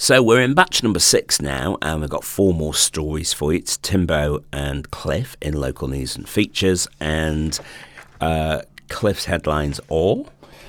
So we're in batch number 6 now, and we've got 4 more stories for you. It's Timbo and Cliff in local news and features, and Cliff's headlines are...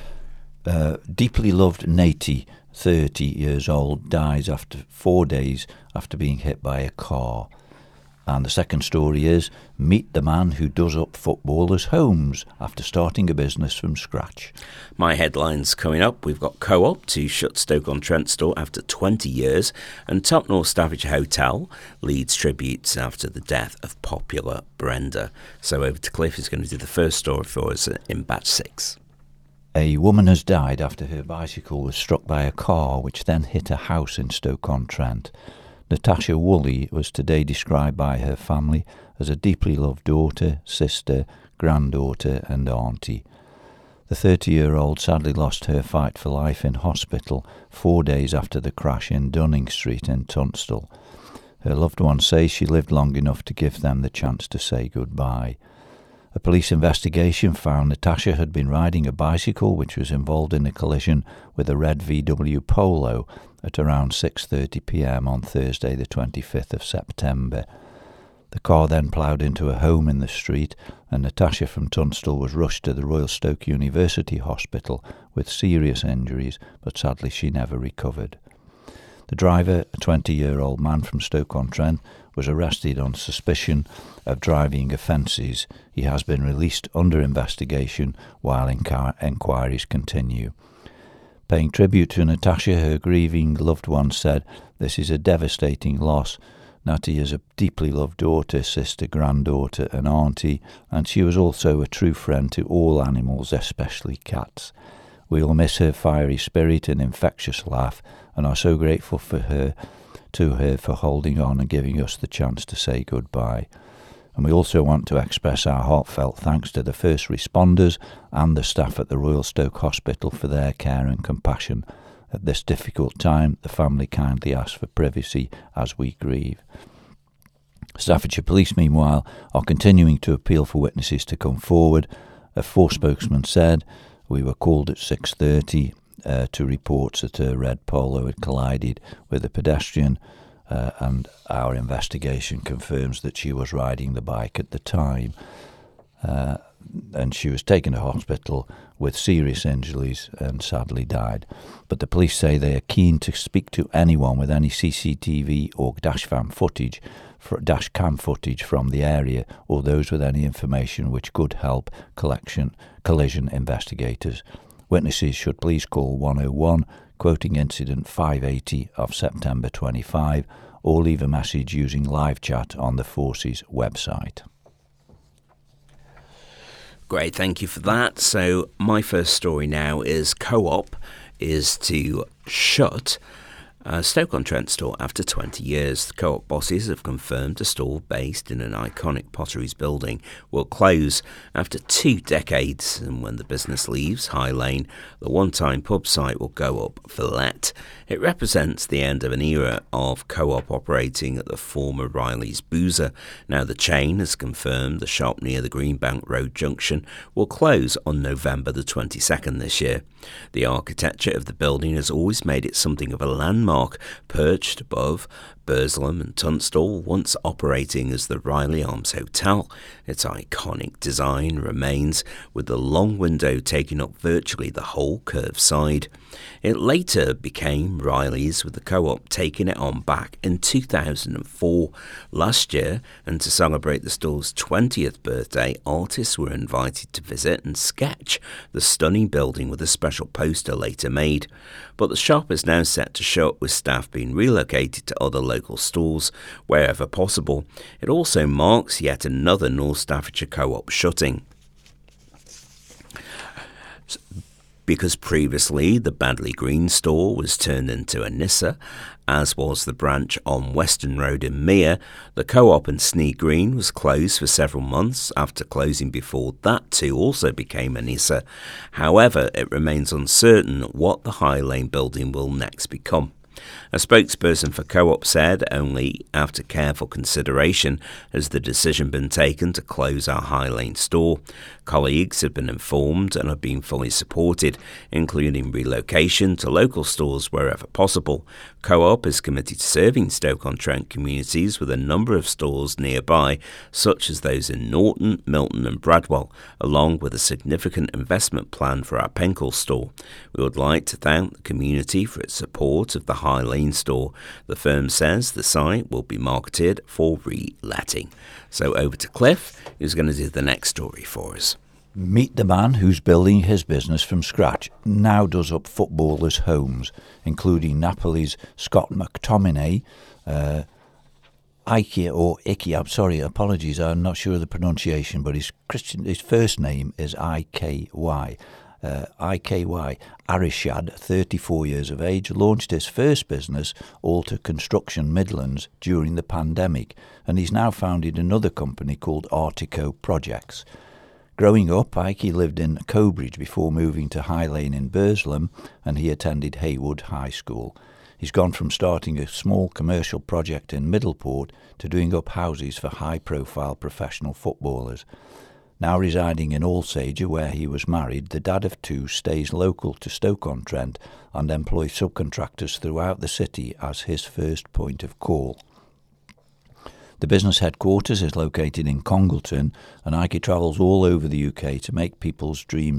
deeply loved Nati, 30 years old, dies after 4 days after being hit by a car. And the second story is, meet the man who does up footballers' homes after starting a business from scratch. My headlines coming up, we've got Co-op to shut Stoke-on-Trent store after 20 years, and Top North Staffordshire Hotel leads tributes after the death of popular Brenda. So over to Cliff, who's going to do the first story for us in batch 6. A woman has died after her bicycle was struck by a car which then hit a house in Stoke-on-Trent. Natasha Woolley was today described by her family as a deeply loved daughter, sister, granddaughter and auntie. The 30-year-old sadly lost her fight for life in hospital 4 days after the crash in Dunning Street in Tunstall. Her loved ones say she lived long enough to give them the chance to say goodbye. A police investigation found Natasha had been riding a bicycle which was involved in a collision with a red VW Polo at around 6:30 p.m. on Thursday the 25th of September. The car then ploughed into a home in the street, and Natasha from Tunstall was rushed to the Royal Stoke University Hospital with serious injuries, but sadly she never recovered. The driver, a 20-year-old man from Stoke-on-Trent, was arrested on suspicion of driving offences. He has been released under investigation while inquiries continue. Paying tribute to Natasha, her grieving loved ones said, "This is a devastating loss. Natty is a deeply loved daughter, sister, granddaughter and auntie, and she was also a true friend to all animals, especially cats. We will miss her fiery spirit and infectious laugh, and are so grateful to her for holding on and giving us the chance to say goodbye. And we also want to express our heartfelt thanks to the first responders and the staff at the Royal Stoke Hospital for their care and compassion. At this difficult time, the family kindly ask for privacy as we grieve." Staffordshire Police, meanwhile, are continuing to appeal for witnesses to come forward. A 4 spokesman said, "We were called at 6:30 to reports that a red Polo had collided with a pedestrian, and our investigation confirms that she was riding the bike at the time, and she was taken to hospital with serious injuries and sadly died. But the police say they are keen to speak to anyone with any CCTV or dashcam footage from the area, or those with any information which could help collision investigators. Witnesses should please call 101, quoting incident 580 of September 25, or leave a message using live chat on the Forces website." Great, thank you for that. So my first story now is Co-op is to shut Stoke-on-Trent store after 20 years. The Co-op bosses have confirmed a store based in an iconic Potteries building will close after 2 decades, and when the business leaves High Lane, the one-time pub site will go up for let. It represents the end of an era of Co-op operating at the former Riley's Boozer. Now the chain has confirmed the shop near the Greenbank Road junction will close on November the 22nd this year. The architecture of the building has always made it something of a landmark, perched above Burslem and Tunstall, once operating as the Riley Arms Hotel. Its iconic design remains, with the long window taking up virtually the whole curved side. It later became Riley's, with the Co-op taking it on back in 2004. Last year, and to celebrate the store's 20th birthday, artists were invited to visit and sketch the stunning building with a special poster later made. But the shop is now set to shut, with staff being relocated to other local stores wherever possible. It also marks yet another North Staffordshire Co-op shutting, because previously the Badley Green store was turned into a Nissa, as was the branch on Western Road in Mere. The Co-op in Sneyd Green was closed for several months. After closing before that too also became a Nissa. However, it remains uncertain what the High Lane building will next become. A spokesperson for Co-op said only after careful consideration has the decision been taken to close our High Lane store. Colleagues have been informed and have been fully supported, including relocation to local stores wherever possible. Co-op is committed to serving Stoke-on-Trent communities with a number of stores nearby, such as those in Norton, Milton and Bradwell, along with a significant investment plan for our Penkhull store. We would like to thank the community for its support of the High Lane store. The firm says the site will be marketed for re-letting. So over to Cliff, who's going to do the next story for us. Meet the man who's building his business from scratch, now does up footballers' homes, including Napoli's Scott McTominay, apologies, I'm not sure of the pronunciation, but his first name is IKY. Arishad, 34 years of age, launched his first business, Alta Construction Midlands, during the pandemic, and he's now founded another company called Artico Projects. Growing up, Ike lived in Cobridge before moving to High Lane in Burslem, and he attended Haywood High School. He's gone from starting a small commercial project in Middleport to doing up houses for high-profile professional footballers. Now residing in Alsager, where he was married, the dad of two stays local to Stoke-on-Trent and employs subcontractors throughout the city as his first point of call. The business headquarters is located in Congleton, and Ike travels all over the UK to make people's dream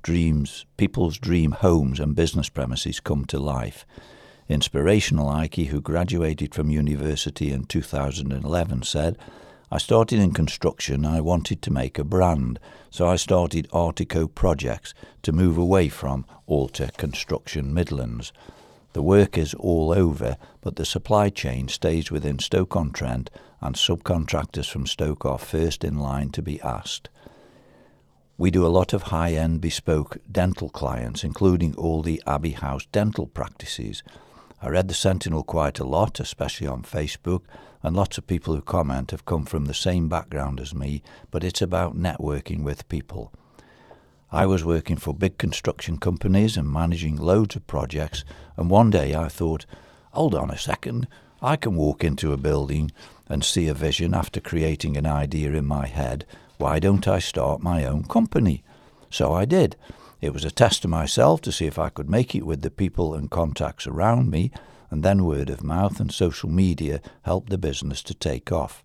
homes and business premises come to life. Inspirational Ike, who graduated from university in 2011, said, "I started in construction and I wanted to make a brand, so I started Artico Projects to move away from Alta Construction Midlands. The work is all over, but the supply chain stays within Stoke-on-Trent, and subcontractors from Stoke are first in line to be asked. We do a lot of high-end bespoke dental clients, including all the Abbey House dental practices. I read the Sentinel quite a lot, especially on Facebook, and lots of people who comment have come from the same background as me, but it's about networking with people. I was working for big construction companies and managing loads of projects, and one day I thought, hold on a second, I can walk into a building and see a vision after creating an idea in my head. Why don't I start my own company? So I did. It was a test to myself to see if I could make it with the people and contacts around me, and then word of mouth and social media helped the business to take off.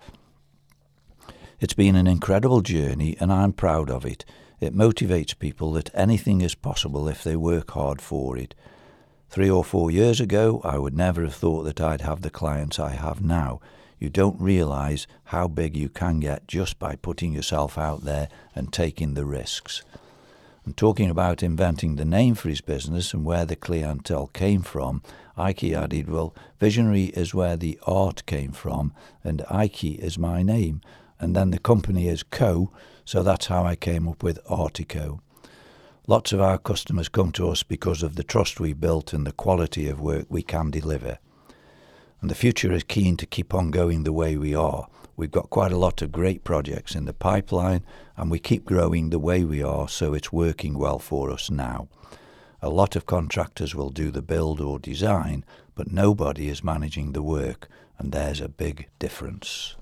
It's been an incredible journey, and I'm proud of it. It motivates people that anything is possible if they work hard for it. 3 or 4 years ago, I would never have thought that I'd have the clients I have now. You don't realise how big you can get just by putting yourself out there and taking the risks." And talking about inventing the name for his business and where the clientele came from, Ike added, well, visionary is where the art came from, and Ike is my name. And then the company is Co, so that's how I came up with Artico. Lots of our customers come to us because of the trust we built and the quality of work we can deliver. And the future is keen to keep on going the way we are. We've got quite a lot of great projects in the pipeline, and we keep growing the way we are, so it's working well for us now. A lot of contractors will do the build or design, but nobody is managing the work, and there's a big difference.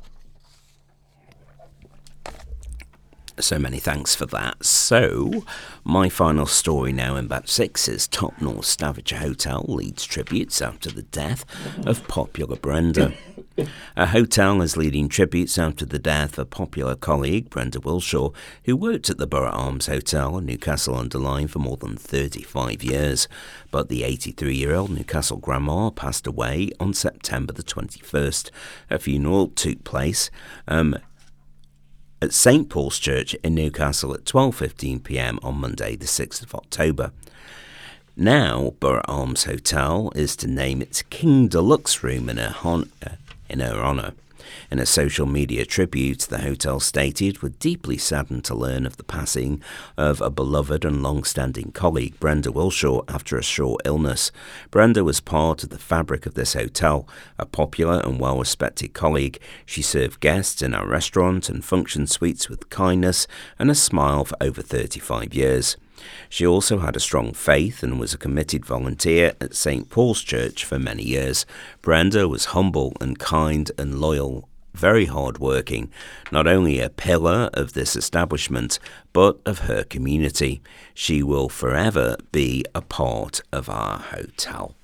So many thanks for that. So, my final story now in Batch 6 is Top North Staffordshire Hotel leads tributes after the death of popular Brenda. A hotel is leading tributes after the death of a popular colleague, Brenda Wilshaw, who worked at the Borough Arms Hotel in Newcastle-under-Lyme for more than 35 years. But the 83-year-old Newcastle grandma passed away on September the 21st. Her funeral took place at St Paul's Church in Newcastle at 12:15pm on Monday the 6th of October. Now, Borough Arms Hotel is to name its King Deluxe room in her honour. In a social media tribute, the hotel stated, "We're deeply saddened to learn of the passing of a beloved and long-standing colleague, Brenda Wilshaw, after a short illness. Brenda was part of the fabric of this hotel, a popular and well-respected colleague. She served guests in our restaurant and function suites with kindness and a smile for over 35 years. She also had a strong faith and was a committed volunteer at St. Paul's Church for many years. Brenda was humble and kind and loyal, very hard-working, not only a pillar of this establishment, but of her community. She will forever be a part of our hotel.